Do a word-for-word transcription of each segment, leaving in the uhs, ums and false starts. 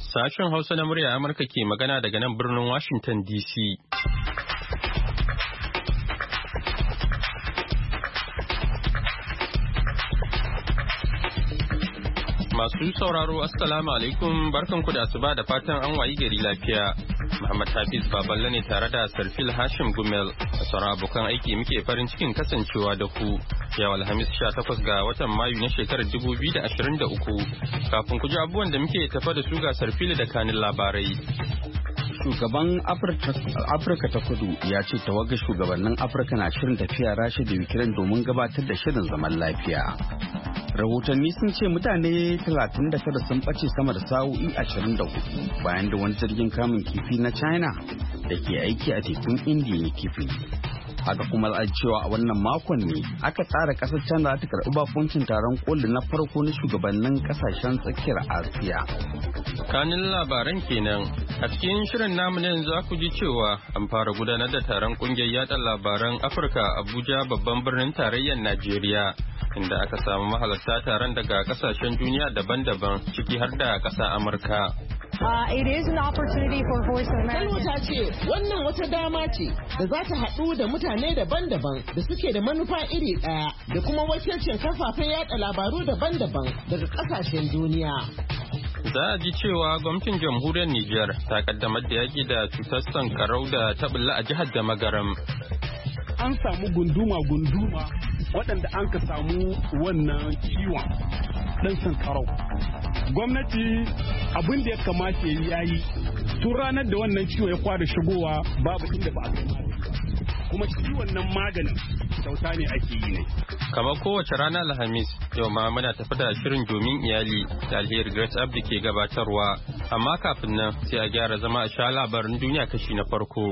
Sashen Hausa na murya Amurka ke magana daga nan birnin Washington D C. Masu sauraro Assalamu alaikum barkanku da asuba da fatan an wayi gari lafiya. Muhammad Hafiz Baballe ne tare da Sarfil Hashim Gumel a sauran abokan aiki muke farin cikin kasancewa da ku. Yau Alhamis sha takwas ga watan Mayu na shekarar dubu biyu da ashirin da uku. Kafin ku ji abubuwan da muke tafa da su ga Sarfil da kanin labarai. Shugaban Afirka ta Kudu ya ce tawagar shugabannin Afirka na shirin tafiya Rasha da Ukraine domin gabatar da shirin zaman lafiya. Rahotanni sun ce mutane talatin da tara sun ɓace sama da sa'o'i ashirin da hudu bayan da wani jirgin kamun kifi na China da ke aiki a tekun Indiya ya kifi. Haka kuma za cewa a wannan makon ne aka tsara ƙasar China ta karɓi bakuncin taron koli na farko na shugabannin ƙasashen tsakiyar Asiya. Kanin labaran kenan a cikin shirin namu ne za ku ji cewa an fara gudanar da taron ƙungiyar yaɗa labaran Afirka Abuja babban birnin tarayyar Najeriya. Inda aka samu mahalarta taron daga kasashen duniya daban-daban ciki har da ƙasa Amurka. Kalwa ta ce wannan wata dama ce da za ta haɗu da mutane daban-daban da suke da manufa iri ɗaya da kuma wakilcin kafafen yada labaru daban-daban daga ƙasashen duniya. Za a ji cewa gwamnatin jamhuriyar Nijar ta kaddamar da yaƙi da cutar sankarau da ta bulla a jihar da Magaram. An samu gunduma-gunduma waɗanda an ka samu wannan ciwon ɗan sankarau. Gwamnati abin da ya kamata ya yi tun ranar da wannan ciwo ya fara shigowa babu inda ba a kai magani. Kuma ciwon nan maganin kyauta ne ake yi ne. Kamar kowace rana Alhamis, yau ma muna tafi da shirin domin iyali da Alheri Grace Abdi ke gabatarwa. Amma kafin nan sai a gyara zama a sha labarin duniya kashi na farko.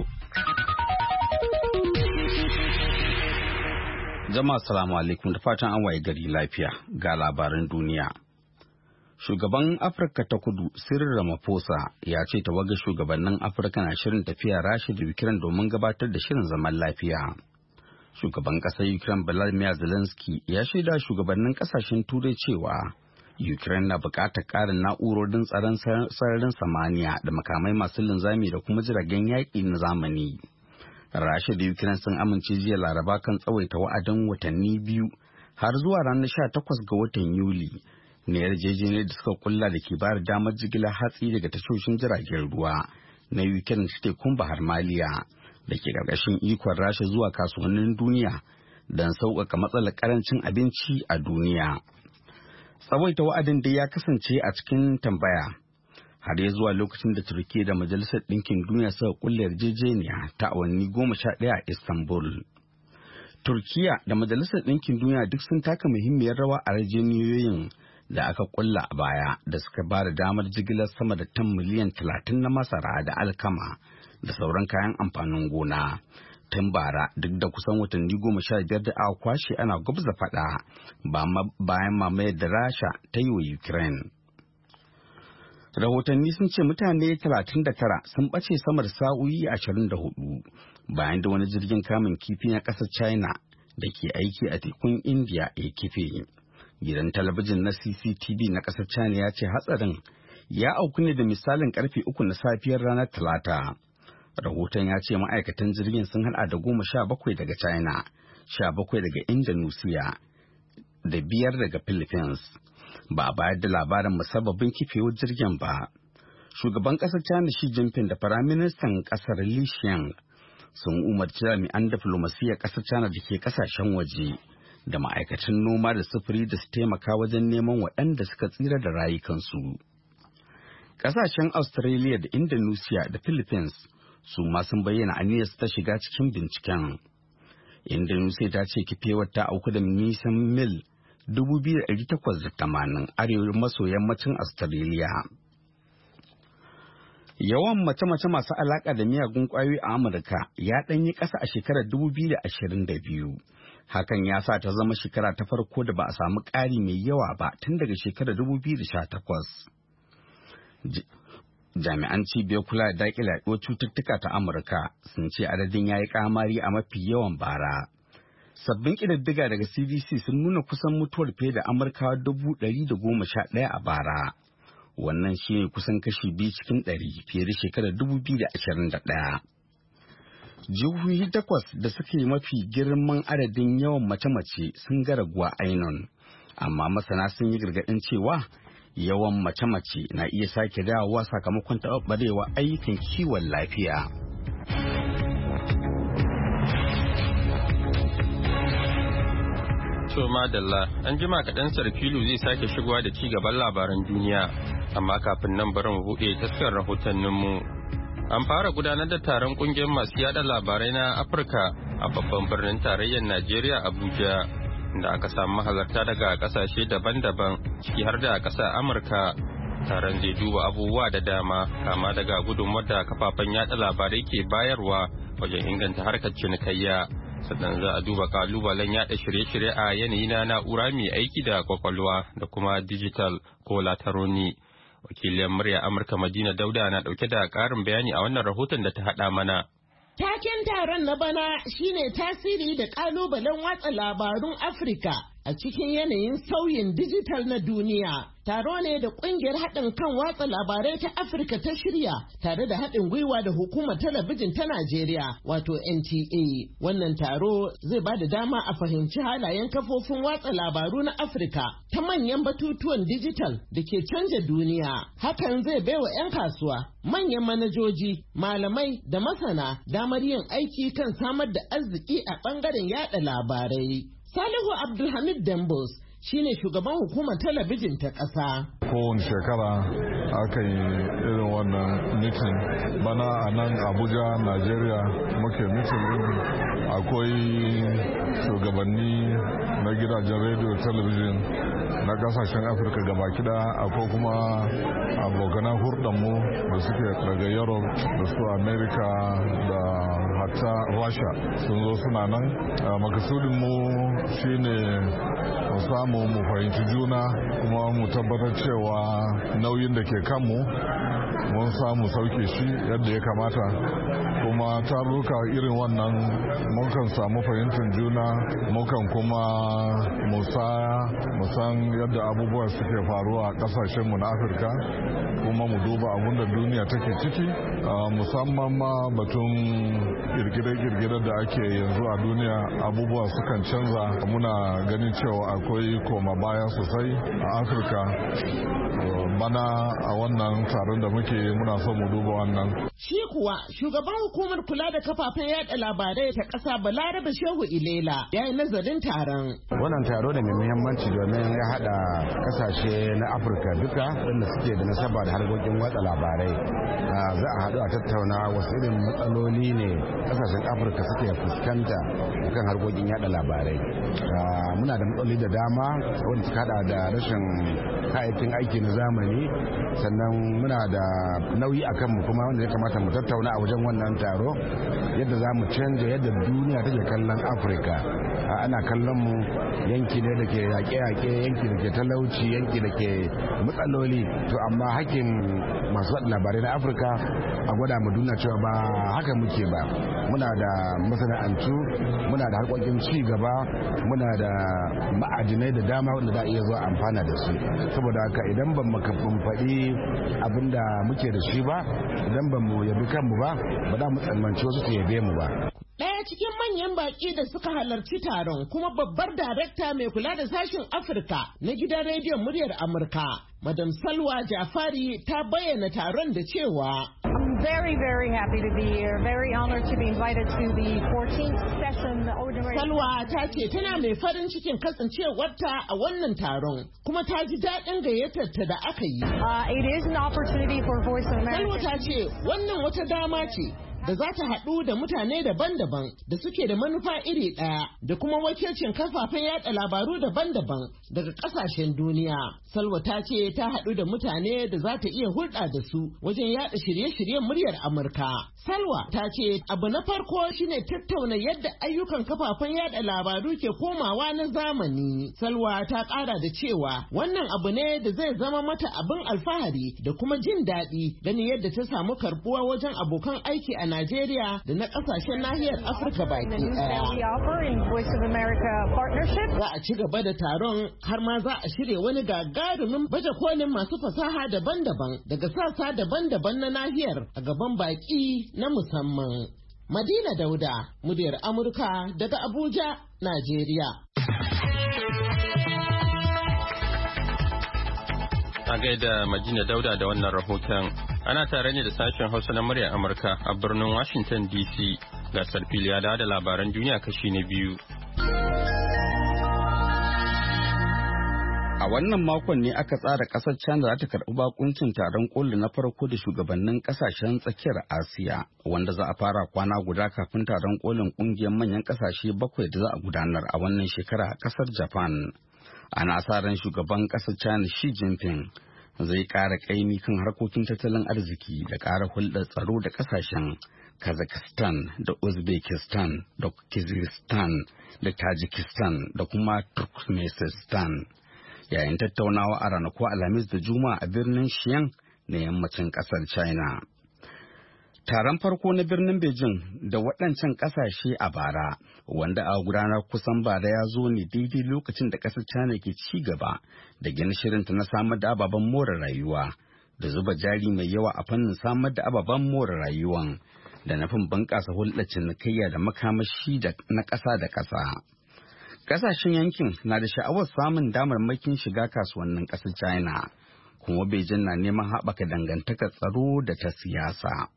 Jama'a salamu alaikum da fatan an waye gari lafiya ga labaran duniya. Shugaban Afirka ta Kudu Cyril Ramaphosa ya ce tawagar shugabannin Afirka na shirin tafiya Rasha da Ukraine domin gabatar da shirin zaman lafiya. Shugaban ƙasar Ukraine Volodymyr Zelensky ya shaida shugabannin ƙasashen Turai cewa Ukraine na buƙatar ƙarin na'urorin tsaron sararin samaniya da makamai masu linzami da kuma jiragen yaƙi na zamani. Rasha da Ukraine sun amince jiya Laraba kan tsawaita wa'adin watanni biyu har zuwa ranar sha takwas ga watan Yuli na yarjejeniyar da suka kulla da ke bayar damar jigilar hatsi daga tashoshin jiragen ruwa na Ukraine da tekun Bahar Maliya da ke ƙarƙashin ikon Rasha zuwa kasuwannin duniya don sauƙaƙa matsalar ƙarancin abinci a duniya. Tsawaita wa'adin dai ya kasance a cikin tambaya. Har ya zuwa lokacin da Turkiyya da Majalisar Ɗinkin Duniya suka kulle yarjejeniya ta awanni goma sha ɗaya a Istanbul. Turkiyya da Majalisar Ɗinkin Duniya duk sun taka muhimmiyar rawa a yarjejeniyoyin da aka kulla a baya da suka ba da damar jigilar sama da tan miliyan talatin na masara da alkama da sauran kayan amfanin gona. Tun bara duk da kusan watanni goma sha biyar da aka kwashe ana gwabza faɗa bayan mamayar da Rasha ta yi wa Ukraine. Rahotanni sun ce mutane talatin da tara sun ɓace sama da sa'o'i ashirin da hudu bayan da wani jirgin kamun kifi na ƙasar China da ke aiki a tekun Indiya ya kife. Gidan talabijin na C C T V na ƙasar China ya ce hatsarin ya auku ne da misalin karfe uku na safiyar ranar Talata. Rahoton ya ce ma'aikatan jirgin sun haɗa da goma sha bakwai daga China, sha bakwai daga Indonesia da biyar daga Philippines. Ba a bayar da labarin musabbabin kifewar jirgin ba. Shugaban ƙasar China Xi Jinping da Firaministan ƙasar Li Qiang sun umarci jami'an diflomasiyyar ƙasar China da ke ƙasashen waje da ma'aikatan noma da sufuri da su taimaka wajen neman waɗanda suka tsira da rayukansu. Ƙasashen Australia da Indonesia da Philippines su ma sun bayyana aniyar ta shiga cikin binciken. Indonesia ta ce kifewar ta auku da nisan mil dubu biyu da ɗari takwas da tamanin arewa maso yammacin Australia. Yawan mace-mace masu alaƙa da miyagun ƙwayoyi a Amurka ya ɗanyi ƙasa a shekarar dubu biyu da ashirin da biyu. Hakan ya sa ta zama shekara ta farko da ba a samu ƙari mai yawa ba tun daga shekarar dubu biyu da sha takwas. Jami'an cibiyar kula da daƙile yaɗuwar cututtuka ta Amurka sun ce adadin ya yi ƙamari a mafi yawan bara. Sabbin ƙididdiga daga C D C sun nuna kusan mutuwar fiye da Amurkawa dubu ɗari da goma sha ɗaya a bara. Wannan shine kusan kashi biyu cikin ɗari fiye da shekarar dubu biyu da ashirin da ɗaya. Jihohi takwas da suke mafi girman adadin yawan mace-mace sun ga raguwa ainun, amma masana sun yi gargaɗin cewa yawan mace-mace na iya sake dawowa sakamakon taɓarɓarewa ayyukan kiwon lafiya. To madalla, an jima kaɗan Sarfilu zai sake shigowa da ci gaban labaran duniya, amma kafin nan bari mu buɗe taskar rahotanninmu. An fara gudanar da taron ƙungiyar masu yada labarai na Afirka a babban birnin tarayyar Najeriya Abuja, da aka samu mahalarta daga ƙasashe daban-daban ciki har da ƙasar Amurka. Taron zai duba abubuwa da dama, kama daga gudunmuwar da kafafen yada labarai ke bayarwa wajen inganta harkar cinikayya. Sannan za a duba kalubalen yada shirye-shirye a yanayi na na'ura mai aiki da kwakwalwa da kuma digital ko lataroni. Wakiliyar murya Amurka Madina Dauda na dauke da karin bayani a wannan rahoton da ta hada mana. Taken taron na bana shine tasiri da kalubalen watsa labarun Afirka a cikin yanayin sauyin dijital na duniya. Taro ne da kungiyar haɗin kan watsa labarai ta Afirka ta shirya tare da haɗin gwiwa da hukumar talabijin ta Najeriya wato N T A. Wannan taro zai ba da dama a fahimci halayen kafofin watsa labaru na Afirka ta manyan batutuwan dijital da ke canja duniya. Hakan zai baiwa 'yan kasuwa, manyan manajoji, malamai da masana damar yin aiki kan samar da arziki a ɓangaren yada labarai. Salihu Abdulhamid Dambos shine shugaban hukumar talabijin ta ƙasa. Kowane shekara aka yi irin wannan mitin. Bana a nan Abuja, Najeriya muke mitin din. Akwai shugabanni na gidajen rediyo talabijin na kasashen Afirka gaba kida, akwai kuma abokanan hurdanmu da suke daga Europe da su America da hatta Russia sun zo suna nan. Makasudinmu shine mu samu mu fahimci juna kuma mu tabbatar cewa nauyin da ke kanmu mun samu sauke shi yadda ya kamata. Kuma taruka irin wannan mukan samu fahimtar juna, mukan kuma musaya musan yadda abubuwa suke faruwa a kasashenmu na Afirka, kuma mu duba abin da duniya take ciki, musamman ma batun kirkire-kirkire da ake yanzu a duniya. Abubuwa sukan canza, muna ganin cewa akwai koma baya sosai a Afirka. Bana a wannan taron da muke muna so mu duba wannan. Shi kuwa shugaban hukumar kula da kafafen yada labarai ta ƙasa Balarabe Shehu Ilela ya yi nazarin taron. Wannan taro ne mai muhimmanci domin ya haɗa ƙasashe na Afirka duka wanda suke da nasaba da harkokin watsa labarai. Za a haɗu a tattauna wasu irin matsaloli ne ƙasashen Afirka suke fuskanta kan harkokin yada labarai. Muna da matsaloli da dama wanda suka haɗa da rashin kayayyakin aiki na zamani, sannan muna da nauyi a kanmu kuma wanda ya kamata mu tattauna a wajen wannan taro yadda za mu canja yadda duniya take kallon Afirka. Ana kallon mu yanki ne da ke yaƙe-yaƙe, yanki da ke talauci, yanki da ke matsaloli, to amma hakkin masu labarai na Afirka a gwada mu duniya cewa ba haka muke ba. Muna da masana'antu, muna da harkokin ci gaba, muna da ma'adinai da dama wanda za a iya zuwa amfana da su. Saboda haka idan ban mu faɗi abin da muke da shi ba, idan ban mu yabi kanmu ba, ba za mu tsammanci wasu su yabe mu ba. Ɗaya cikin manyan baƙi da suka halarci taron kuma babbar darekta mai kula da sashen Afirka na gidan rediyon muryar Amurka, Madam Salwa Jafari, ta bayyana taron da cewa I'm very, very happy to be here. Very honored to be invited to the fourteenth session. Salwa ta ce tana mai farin cikin kasancewarta a wannan taron, kuma ta ji daɗin gayyatar ta da aka yi. Uh, it is an opportunity for Voice of America. Salwa ta ce wannan wata dama ce da za ta haɗu da mutane daban-daban da suke da manufa iri ɗaya da kuma wakilcin kafafen yaɗa labaru daban-daban daga ƙasashen duniya. Salwa ta ce ta haɗu da mutane da za ta iya hulɗa da su wajen yaɗa shirye-shiryen muryar Amurka. Salwa ta ce abu na farko shine tattauna yadda ayyukan kafafen yaɗa labaru ke komawa na zamani. Salwa ta ƙara da cewa wannan abu ne da zai zama mata abin alfahari da kuma jin daɗi ganin yadda ta samu karɓuwa wajen abokan aiki a Najeriya da na ƙasashen nahiyar Afirka baki ɗaya. Za a ci gaba da taron har ma za a shirya wani gagarumin baje kolin masu fasaha daban-daban daga sassa daban-daban na nahiyar a gaban baki na musamman. Madina Dauda, muryar Amurka daga Abuja, Najeriya. A gaida Madina Dauda da wannan rahoton. Ana tare ne da sashen Hausa na muryar Amurka a birnin Washington D C. Gasar fili ya da labaran duniya kashi na biyu. A wannan makon ne aka tsara ƙasar China za ta karɓi bakuncin taron koli na farko da shugabannin ƙasashen tsakiyar Asiya, wanda za a fara kwana guda kafin taron kolin ƙungiyar manyan ƙasashe bakwai da za a gudanar a wannan shekara a ƙasar Japan. Ana sa ran shugaban ƙasar China Xi Jinping zai ƙara ƙaimi kan harkokin tattalin arziki da ƙara hulɗar tsaro da ƙasashen Kazakhstan da Uzbekistan da Kyrgyzstan da Tajikistan da kuma Turkmenistan. Yayin tattaunawa a ranakun Alhamis da Juma'a a birnin Xi'an na yammacin ƙasar China. Taron farko na birnin Beijing da waɗancan ƙasashe a bara, wanda a gudanar kusan bara ya zo ne daidai lokacin da ƙasar China ke ci gaba da gina shirinta na samar da ababen more rayuwa, da zuba jari mai yawa a fannin samar da ababen more rayuwan, da nufin bunƙasa hulɗar cinikayya da makamashi na ƙasa da ƙasa. Ƙasashen yankin na da sha'awar samun damarmakin shiga kasuwannin ƙasar China, kuma Beijing na neman haɓaka dangantakar tsaro da ta siyasa.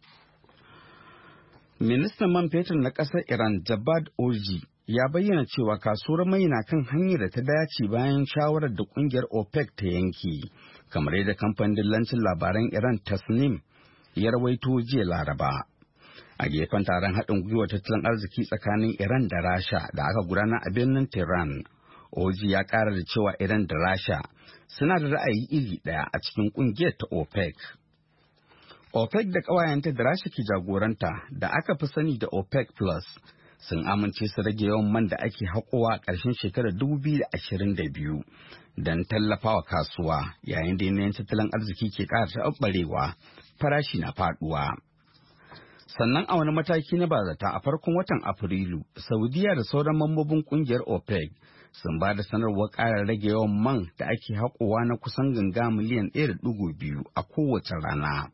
Ministan man fetur na ƙasar Iran Javad Oji ya bayyana cewa kasuwar mai na kan hanyar da ta dace bayan shawarar da ƙungiyar OPEC ta yanki, kamar yadda kamfanin dillancin labaran Iran Tasnim ya rawaito jiya Laraba. A gefen taron haɗin gwiwa tattalin arziki tsakanin Iran da Rasha da aka gudana a birnin Tehran, Oji ya ƙara da cewa Iran da Rasha suna da ra'ayi iri ɗaya a cikin ƙungiyar ta OPEC. OPEC da ƙawayenta da Rasha ke jagoranta da aka fi sani da OPEC Plus sun amince su rage yawan man da ake haƙowa a ƙarshen shekarar dubu biyu da ashirin da biyu don tallafawa kasuwa, yayin da yanayin tattalin arziki ke ƙara taɓarewa, farashi na faɗuwa. Sannan a wani mataki na bazata a farkon watan Afrilu, Saudiya da sauran mambobin kungiyar OPEC sun ba da sanarwar ƙara rage yawan man da ake haƙowa na kusan ganga miliyan ɗaya da ɗigo biyu a kowace rana.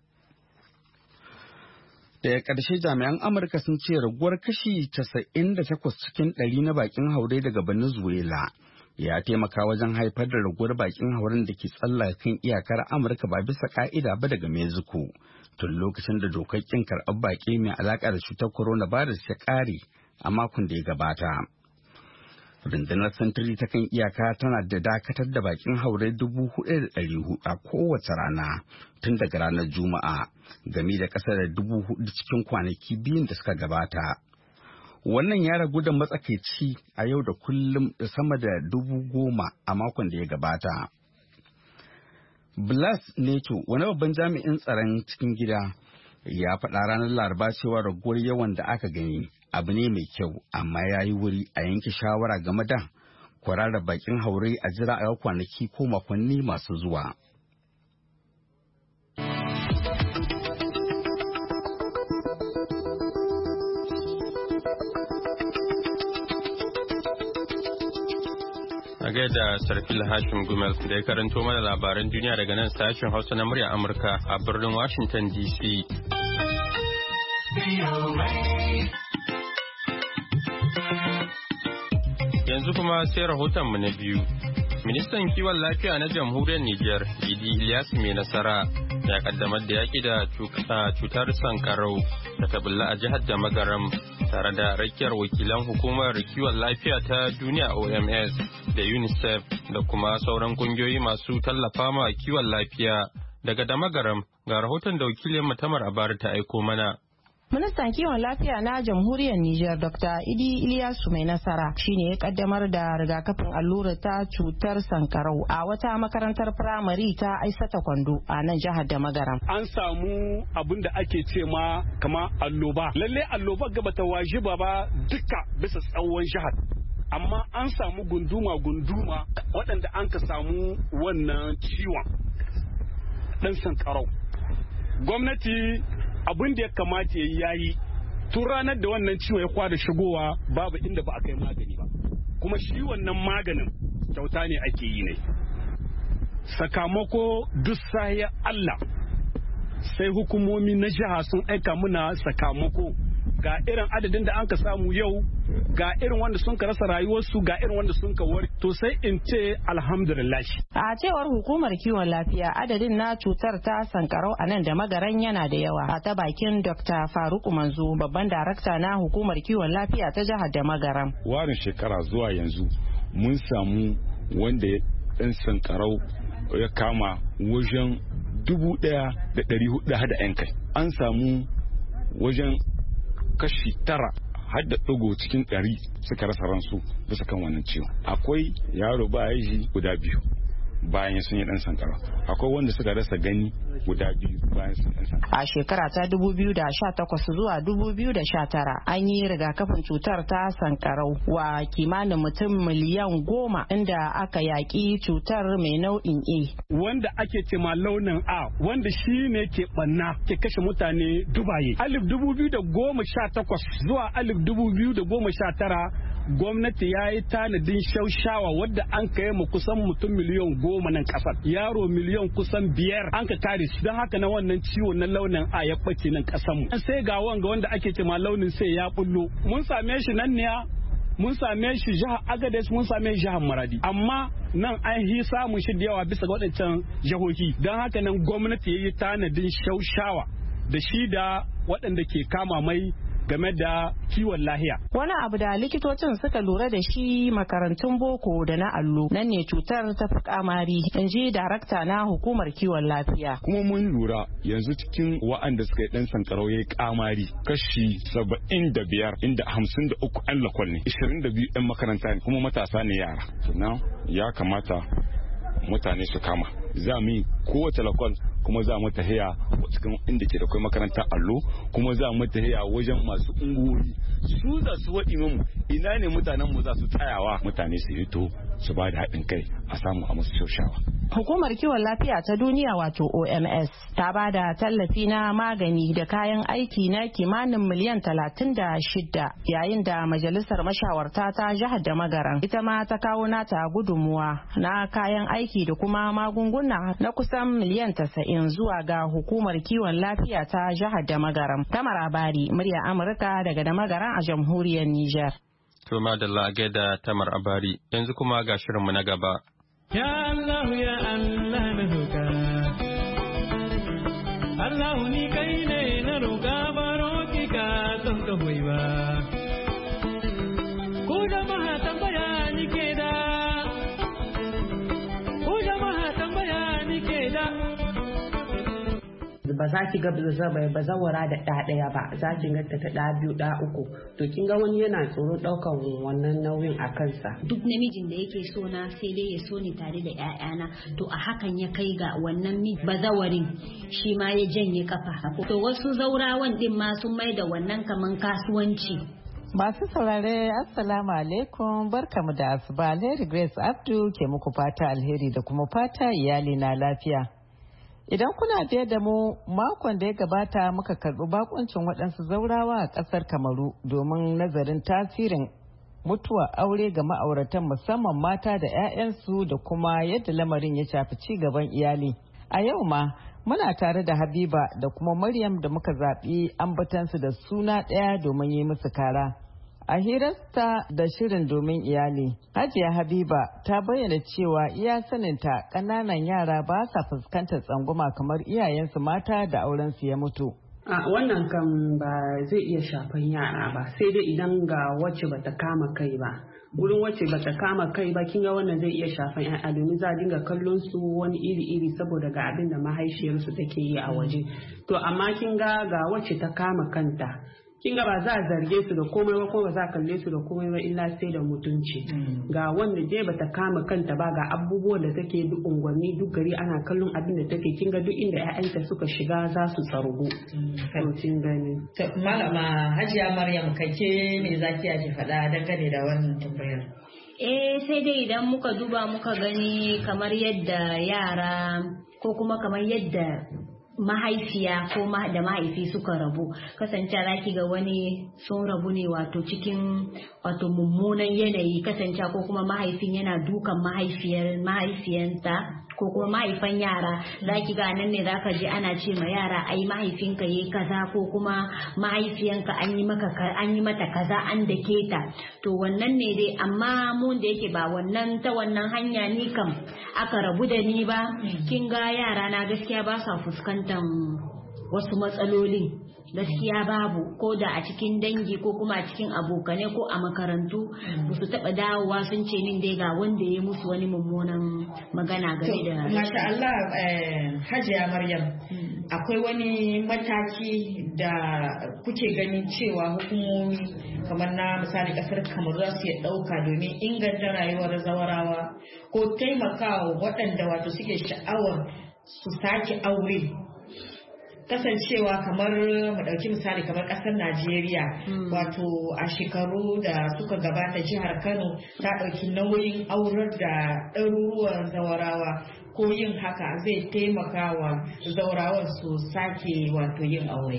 Daga ƙarshe jami'an Amurka sun ce raguwar kashi casa'in da takwas cikin ɗari na bakin haure daga Venezuela ya taimaka wajen haifar da raguwar bakin hauren da ke tsallaka kan iyakar Amurka ba bisa ka'ida ba daga Mexico. Tun lokacin da dokar kin karɓar baƙi mai alaƙa da cutar coronavirus ya ƙare a makon da ya gabata. Rundunar sintiri ta kan iyaka tana da dakatar da baƙin haure dubu hudu da ɗari hudu a kowace rana tun daga ranar Juma'a, game da ƙasa da dubu hudu cikin kwanaki biyun da suka gabata. Wannan ya ragu da matsakaici a yau da kullum da sama da dubu goma a makon da ya gabata. Blas Neto, wani babban jami'in tsaron cikin gida, ya faɗa ranar Laraba cewa raguwar yawan da aka gani abu ne mai kyau, amma ya yi wuri a yanke shawara game da kwararar bakin haure a jira a kwanaki ko makonni masu zuwa. A gaida Sarfil Hashim Gumel da ya karanto mana labaran duniya daga nan sashen Hausa na murya Amurka a birnin Washington D C. Yanzu kuma sai rahotonmu na biyu. Ministan kiwon lafiya na jamhuriyar Nijar, Idi Ilyas mai nasara, ya kaddamar da yaki da cutar sankarau da ta bulla a jihar da Magaram, tare da rakiyar wakilan hukumar kiwon lafiya ta duniya O M S da UNICEF da kuma sauran kungiyoyi masu tallafa ma kiwon lafiya. Daga da Magaram ga rahoton da wakilin Mutamar Abari ta aiko mana. Ministan kiwon lafiya na jamhuriyar Nijar Dokta Idi Ilyasu mai nasara shine ya kaddamar da rigakafin allura ta cutar sankarau a wata makarantar firamare ta Aisata Kwando a nan jihar da Magaram. An samu abin da ake ce ma kama alloba. Lalle alloba gaba ta wajiba ba duka bisa tsawon jihar. Amma an samu gunduma-gunduma waɗanda an ka samu wannan ciwon ɗan sankarau. Gwamnati abin da ya kamata ya yi tun ranar da wannan ciwo ya kwada shigowa babu inda ba a kai magani ba, kuma shi wannan maganin kyauta ne ake yi ne. Sakamako duk sahiya Allah sai hukumomi na jiha sun aika muna sakamako ga irin adadin da an ka samu yau, ga irin wanda sun ka rasa rayuwarsu, ga irin wanda sun ka wari, to sai in ce alhamdulillah. A cewar hukumar kiwon lafiya adadin na cutar ta sankarau a nan da magaran yana da yawa. A ta bakin Dokta Faruku Manzo, babban darakta na hukumar kiwon lafiya ta jihar da magaran. Warin shekara zuwa yanzu mun samu wanda ɗan sankarau ya kama wajen dubu ɗaya da ɗari hudu da yan kai. An samu wajen kashi tara har da ɗigo cikin ɗari suka rasa ransu bisa kan wannan ciwon. Akwai yaro ba ya ji guda biyu bayan sun yi ɗan sankara, akwai wanda suka rasa gani guda biyu bayan sun ɗan sankara. A shekara ta dubu biyu da sha takwas zuwa dubu biyu da sha tara an yi rigakafin cutar ta sankarau wa kimanin mutum miliyan goma inda aka yaƙi cutar mai nau'in A. Wanda ake ce ma launin A, wanda shi ne ke ɓanna ke kashe mutane dubaye. Alif dubu biyu da goma sha takwas zuwa alif dubu biyu da goma sha tara gwamnati ya yi tanadin shaushawa wadda an kai mu kusan mutum miliyan goma nan kasar, yaro miliyan kusan biyar an ka kare su, don haka na wannan ciwo na launin A ya ɓace nan kasar mu. Sai ga wanga wanda ake cema launin sai ya bullo, mun same shi nan ne, mun same shi jihar Agadez, mun same shi jihar Maradi, amma nan an yi samun shi da yawa bisa ga waɗancan jihohi. Don haka nan gwamnati ya yi tanadin shaushawa da shi da waɗanda ke kama mai game da kiwon lahiya. Wani abu da likitocin suka lura da shi makarantun boko da na allo nan ne cutar ta fi kamari, in ji darakta na hukumar kiwon lafiya. Kuma mun lura yanzu cikin wa'anda suka yi dan sankarau ya yi kamari kashi saba'in da biyar inda hamsin da uku an lakwal ne, ishirin da biyu yan makaranta ne kuma matasa ne yara. Sannan ya kamata mutane su kama. Za mu yi kowace lakwal kuma za mu tahiya cikin inda ke da kai makarantar allo, kuma za mu tahiya wajen masu unguwoyi su za su waɗi mu ina ne mutanen mu za su tsayawa mutane su hito su ba da haɗin kai a samu a musu shaushawa. Hukumar kiwon lafiya ta duniya wato O M S ta ba da tallafi na magani da kayan aiki na kimanin miliyan talatin da shida, yayin da majalisar mashawarta ta jihar da magaran ita ma ta kawo nata gudunmuwa na kayan aiki da kuma magunguna na kusan miliyan tasa'in zuwa ga hukumar kiwon lafiya ta jihar da magaran. Tamar Abari, murya Amurka daga da magaran a jamhuriyar Nijar. To madalla gaida Tamar Abari, yanzu kuma ga shirinmu na gaba. Ya Allah ya Allah na roƙa, Allah ni kai ne na roƙa baro ki ka don ka hoyi ba. Ku jama'a tambaya ni ke da, ku jama'a tambaya ni ke da. Ba za ki ga bazawara da ɗa ɗaya ba, za ki ga ta ɗa biyu ɗa uku, to kin ga wani yana tsoro ɗaukan wannan nauyin a kansa. Duk namijin da yake so na sai dai ya so ni tare da ƴaƴana, to a hakan ya kai ga wannan bazawarin shi ma ya janye kafa. To wasu zaurawan din ma sun mai da wannan kaman kasuwanci. Masu saurare assalamu alaikum, barkamu da asuba. Alheri Grace Abdu ke muku fata alheri da kuma fata iyali na lafiya. Idan kuna biye da mu, makon da ya gabata muka karbi bakuncin waɗansu zaurawa a ƙasar Kamaru domin nazarin tasirin mutuwa aure ga ma'auratan musamman mata da 'ya'yansu da kuma yadda lamarin ya shafi ci gaban iyali. A yau ma muna tare da Habiba da kuma Maryam da muka zaɓi ambatansu da suna ɗaya domin yi musu kara. A hirarta da shirin domin iyali, Hajiya Habiba ta bayyana cewa iya saninta ƙananan yara ba sa fuskantar tsangwama kamar iyayensu mata da aurensu ya mutu. A wannan kan ba zai iya shafan yara ba, sai dai idan ga wacce bata kama kai ba. Gurin wacce bata kama kai ba, kin ga wannan zai iya shafan yaya domin za a dinga kallon su wani iri-iri saboda ga abin da mahaifiyarsu take yi a waje. To amma kin ga ga wacce ta kama kanta. Kin ga ba za a zarge su da komai ba, kuma ba za a kalle su da komai ba illa sai da mutunci. Ga wanda dai bata kama kanta ba, ga abubuwan da take duk unguwanni duk gari ana kallon abin da take, kin ga duk inda ƴaƴanta suka shiga za su tsargu. To kin gani. Malama Hajiya Maryam kake me zaki ake faɗa dangane da wannan tambayar? Eh sai dai idan muka duba muka gani kamar yadda yara ko kuma kamar yadda mahaifiya ko da mahaifi suka rabu, kasance zaki ga wani sun rabu ne wato cikin wato mummunan yanayi, kasance ko kuma mahaifin yana dukan mahaifiyar mahaifiyanta ko kuma mahaifan yara, zaki ga nan ne zaka je ana ce ma yara ai mahaifinka yayi kaza ko kuma mahaifiyanka an yi maka an yi mata kaza an dake ta. To wannan ne dai, amma mun da yake ba wannan ta wannan hanya ni kam aka rabu da ni ba, kin ga yara na gaskiya ba sa fuskantar wasu matsaloli, gaskiya babu, ko da a cikin dangi ko kuma a cikin abokane ko a makarantu ba su taɓa dawowa sun ce min dai ga wanda ya musu wani mummunan magana game da. Masha Allah, Hajiya Maryam, akwai wani mataki da kuke ganin cewa hukumomi kamar na misali kasar Kamaru za su iya ɗauka domin inganta rayuwar zawarawa ko taimakawa waɗanda wato suke sha'awar su sake aure? Kasancewa kamar mu ɗauki misali kamar ƙasar Najeriya, wato a shekaru da suka gabata jihar Kano ta ɗauki nauyin aurar da ɗaruruwan zawarawa, ko yin haka zai taimaka wa zawarawan su sake wato yin aure.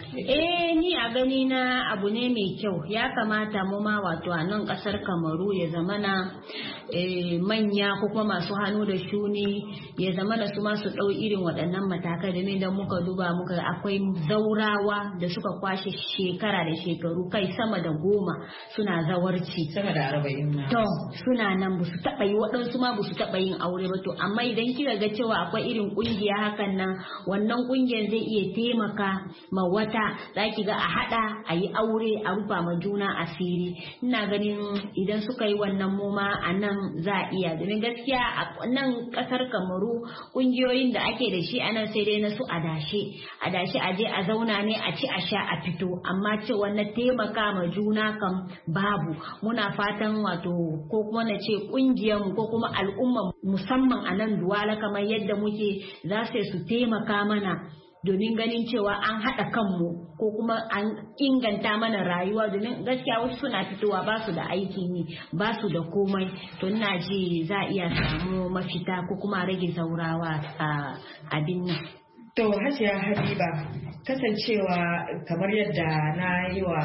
Eh, ni a gani na abu ne mai kyau, ya kamata mu ma wato a nan kasar Kamaru ya zamana eh, manya ko kuma masu hannu da shuni ya zamana su masu ɗau irin waɗannan matakai, domin da muka duba muka akwai zaurawa da suka kwashe shekara da shekaru kai sama da goma suna zawarci, sama da arba'in ma. To suna nan ba su taɓa yi, waɗansu ma ba su taɓa yin aure ba. To amma idan kika ga cewa akwai irin ƙungiya hakan nan, wannan ƙungiyar zai iya taimaka ma wata zaki ga a hada a yi aure a rufa ma juna asiri. Ina ganin idan suka yi wannan muma a nan za a iya, domin gaskiya a nan kasar Kamaru kungiyoyin da ake da shi a nan sai dai na su adashe adashe a je a zauna ne a ci a sha a fito, amma cewa na taimaka ma juna kam babu. Muna fatan wato ko kuma na ce kungiyar mu ko kuma al'umma musamman a nan Duwala kamar yadda muke za su taimaka mana domin ganin cewa an haɗa kanmu ko kuma an inganta mana rayuwa, domin gaskiya wasu suna fitowa ba su da aiki ne ba su da komai. To ina ji za a iya samu mafita ko kuma rage zaurawa a abin nan. To Hajiya Habiba, kasancewa kamar yadda na yi wa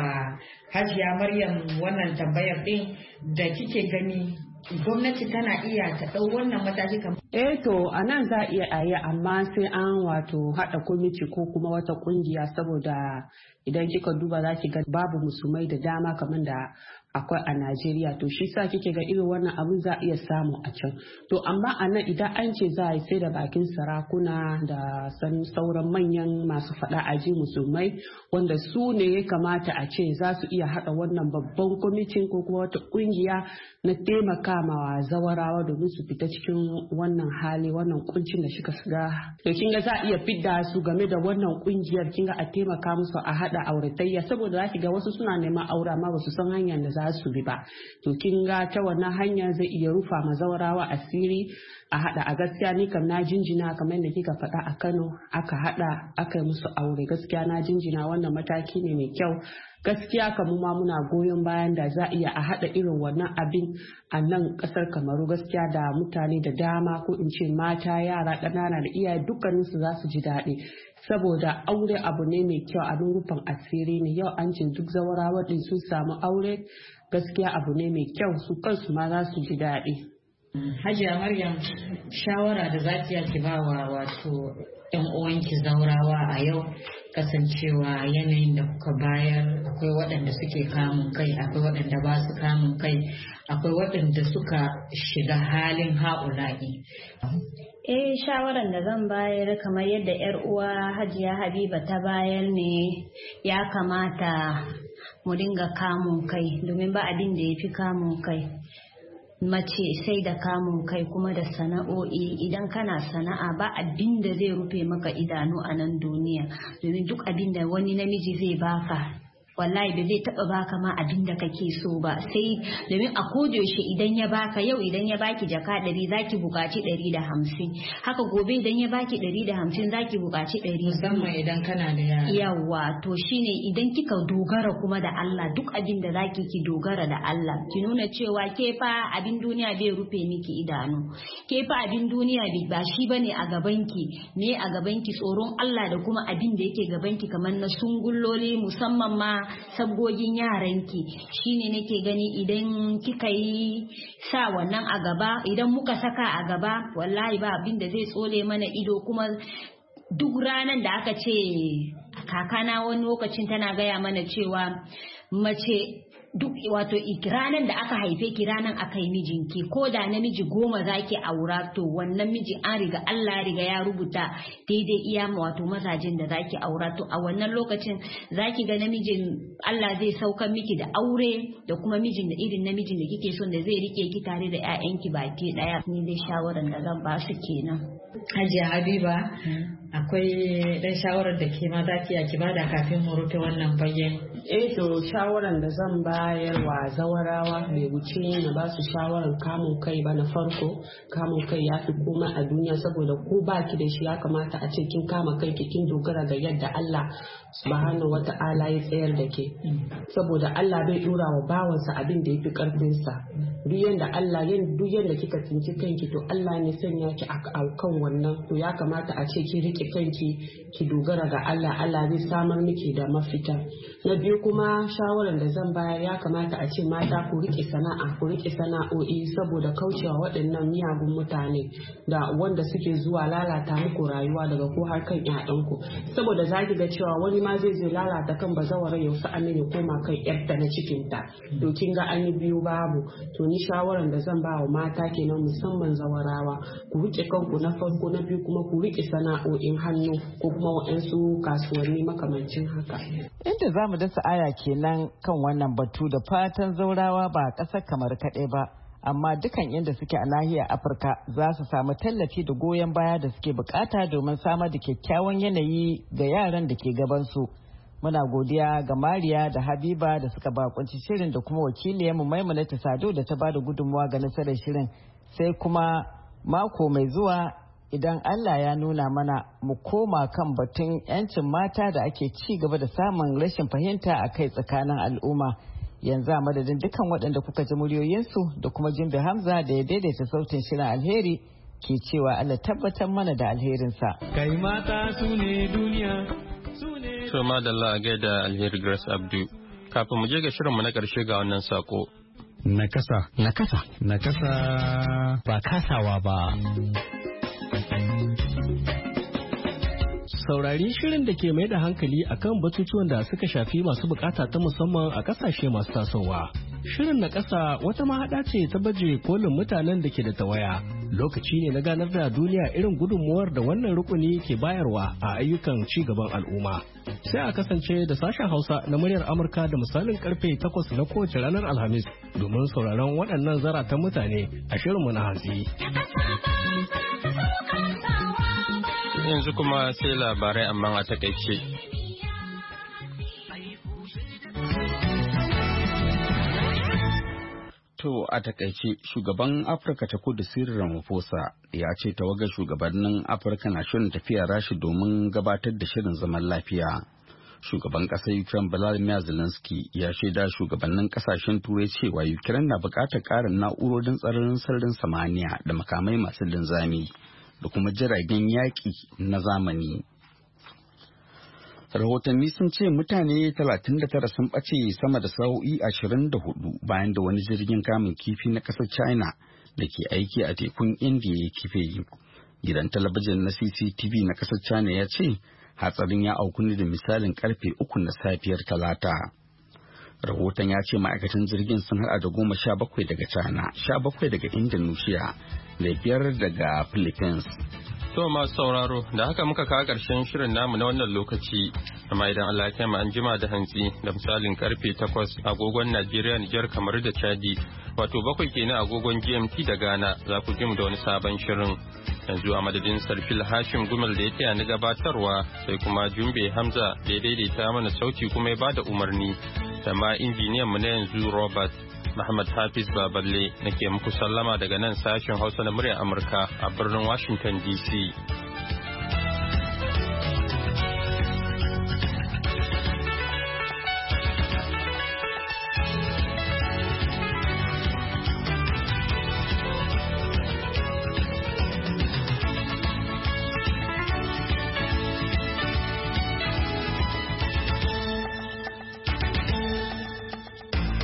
Hajiya Maryam wannan tambayar din da kike gani gwamnati tana iya ta ɗau wannan mataki kamar. Eh to a nan za a iya a yi, amma sai an wato haɗa kwamiti ko kuma wata ƙungiya, saboda idan kika duba za ki ga babu musulmai da dama kamar da akwai a Najeriya. To shi sa kike ga irin wannan abin za a iya samu a can. To amma a nan idan an ce za a yi sai da bakin sarakuna da san sauran manyan masu faɗa aji musulmai wanda su ne ya kamata a ce za su iya haɗa wannan babban kwamitin ko kuma wata ƙungiya na taimaka ma zawarawa domin su fita cikin wannan hali wannan kuncin da suka shiga. To kin ga za a iya fidda su game da wannan ƙungiyar, kin ga a taimaka musu a haɗa auratayya, saboda za ki ga wasu suna neman aure amma ba su san hanyar da za su bi ba. To kin ga ta wannan hanya zai iya rufa ma zawarawa asiri a hada. A gaskiya ni kam na jinjina kamar yadda kika faɗa a Kano aka hada aka yi musu aure, gaskiya na jinjina, wannan mataki ne mai kyau. Gaskiya kamu ma muna goyon bayan da za iya a hada irin wannan abin a nan kasar Kamaru. Gaskiya da mutane da dama ko in ce mata, yara ƙanana da iyaye dukkaninsu za su ji daɗi, saboda aure abu ne mai kyau, abin rufin asiri ne. Yau an ce duk zawarawa din sun samu aure, gaskiya abu ne mai kyau, su kansu ma za su ji daɗi. Hajiya Maryam, shawara da za ki ba wa wato yan uwanki zaurawa a yau, kasancewa yanayin da kuka bayar akwai waɗanda suke kamun kai, akwai waɗanda ba su kamun kai, akwai waɗanda suka shiga halin ha'ula'i. Eh, shawaran da zan bayar kamar yadda yar uwa Hajiya Habiba ta bayar ne, ya kamata mu dinga kamun kai, domin ba abin da ya fi kamun kai. Mace sai da kamun kai kuma da sana'o'i. Idan kana sana'a ba abin da zai rufe maka idanu a nan duniya, domin duk abin da wani namiji zai baka wallahi ba zai taba baka ma abin da kake so ba, sai domin a kodayaushe idan ya baka yau idan ya baki jaka ɗari zaki buƙaci ɗari da hamsin, haka gobe idan ya baki ɗari da hamsin zaki buƙaci ɗari, musamman idan kana da yara. Yawa to shine idan kika dogara kuma da Allah, duk abin da zaki ki dogara da Allah, ki nuna cewa ke fa abin duniya bai rufe miki idanu, ke fa abin duniya ba shi bane a gabanki, ne a gabanki tsoron Allah da kuma abin da yake gabanki kamar na sungulloli, musamman ma sabgogin yaranki. Shine nake gani idan kika yi sa wannan a gaba, idan muka saka a gaba wallahi ba abin da zai tsole mana ido. Kuma duk ranar da aka ce, kakana wani lokacin tana gaya mana cewa mace duk wato ranar da aka haife ki ranar aka yi mijinki, ko da namiji goma zaki aura to wannan miji an riga Allah riga ya rubuta daidai iya wato mazajin da zaki aura, to a wannan lokacin zaki ga namijin Allah zai sauka miki da aure da kuma mijin da irin namijin da kike son da zai rike ki tare da ƴaƴanki baki daya. Ni dai shawaran da zan ba su kenan. Hajiya Habiba, akwai dan shawarar da ke ma zaki ya ki bada kafin mu rufe wannan fage? Eh to shawaran da zan bayarwa zawarawa bai wuce na ba su shawaran kamun kai ba. Na farko, kamun kai ya fi komai a duniya, saboda ko baki da shi ya kamata a ce kin kama kai kin dogara ga yadda Allah subhanahu wata'ala ya tsayar da ke, saboda Allah bai dora wa bawansa abin da yafi karfinsa. Duk yanda Allah yin duk yanda kika tsinci kanki to Allah ne sanya ki a kan wannan, to ya kamata a ce ki rike kanki ki dogara ga Allah, Allah zai samar miki da mafita. Na biyu kuma shawaran da zan bayar, ya kamata a ce mata ku rike sana'a, ku rike sana'o'i saboda kaucewa waɗannan miyagun mutane da wanda suke zuwa lalata muku rayuwa daga ko har kan ƴaƴanku, saboda zaki ga cewa wani ma zai zai lalata kan bazawara yau sa'an ne koma kan ƴarta na cikinta, to kin ga an yi biyu babu. To ni shawaran da zan ba wa mata kenan, musamman zawarawa, ku rike kanku na farko, na biyu kuma ku rike sana'o'in hannu ko kuma waɗansu kasuwanni makamancin haka. Inda za mu dasa aya kenan kan wannan batu, da fatan zaurawa ba a ƙasar kamar kaɗai ba, amma dukan inda suke a nahiyar Afirka za su samu tallafi da goyon baya da suke bukata domin samar da kyakkyawan yanayi ga yaran da ke gabansu. Muna godiya ga Mariya da Habiba da suka bakunci shirin, da kuma wakiliyarmu Maimunatu Sado da ta bada gudunmawa ga nasarar shirin. Sai kuma mako mai zuwa idan Allah ya nuna mana mu koma kan batun 'yancin mata da ake ci gaba da samun rashin fahimta a kai tsakanin al'umma. Yanzu a madadin dukan waɗanda kuka ji muryoyinsu da kuma Jimbi Hamza da ya daidaita sautin shirin, Alheri ke cewa Allah tabbatar mana da alherinsa. Kai mata su ne duniya. To madalla a gaida Alheri Grace Abdu. Kafin mu je ga shirinmu na ƙarshe ga wannan sako. Nakasa. Nakasa. Nakasa. Ba kasawa ba. Saurari shirin da ke mai da hankali akan batutuwan da suka shafi masu bukata ta musamman a ƙasashe masu tasowa. Shirin na ƙasa wata mahaɗa ce ta baje kolin mutanen da ke da tawaya. Lokaci ne na ganar da duniya irin gudunmuwar da wannan rukuni ke bayarwa a ayyukan ci gaban al'umma. Sai a kasance da sashen Hausa na muryar Amurka da misalin karfe takwas na kowace ranar Alhamis domin sauraron waɗannan zaratan mutane a shirinmu na hantsi. Yanzu kuma sai labarai amma a takaice. To a takaice, shugaban Afirka ta Kudu Cyril Ramaphosa ya ce tawagar shugabannin Afirka na shirin tafiya Rashi domin gabatar da shirin zaman lafiya. Shugaban ƙasar Ukraine Volodymyr Zelensky ya shaida shugabannin ƙasashen Turai cewa Ukraine na buƙatar ƙarin na'urorin tsaron sararin samaniya da makamai masu linzami da kuma jiragen yaƙi na zamani. Rahotanni sun ce mutane talatin da tara sun ɓace sama da sa'o'i ashirin da hudu bayan da wani jirgin kamun kifi na ƙasar China da ke aiki a tekun Indiya ya kife. Gidan talabijin na C C T V na ƙasar China ya ce hatsarin ya auku ne da misalin karfe uku na safiyar Talata. Rahoton ya ce ma'aikatan jirgin sun haɗa da goma sha bakwai daga China, sha bakwai daga Indonesia da biyar daga Philippines. To masu sauraro, da haka muka kawo ƙarshen shirin namu na wannan lokaci, amma idan Allah ya kai mu an jima da hantsi da misalin karfe takwas agogon Najeriya, Nijar, kamar da Chadi, wato bakwai kenan agogon G M T da Ghana, za ku ji mu da wani sabon shirin. yanzu a madadin Sarfil Hashim Gumel da ya taya ni gabatarwa sai kuma Jumbe Hamza da ya daidaita mana sauti kuma ya bada umarni da ma injiniyan mu na yanzu Robert Muhammad Hafiz Baballe nake muku sallama daga nan sashen Hausa na muryar Amurka a birnin Washington D C.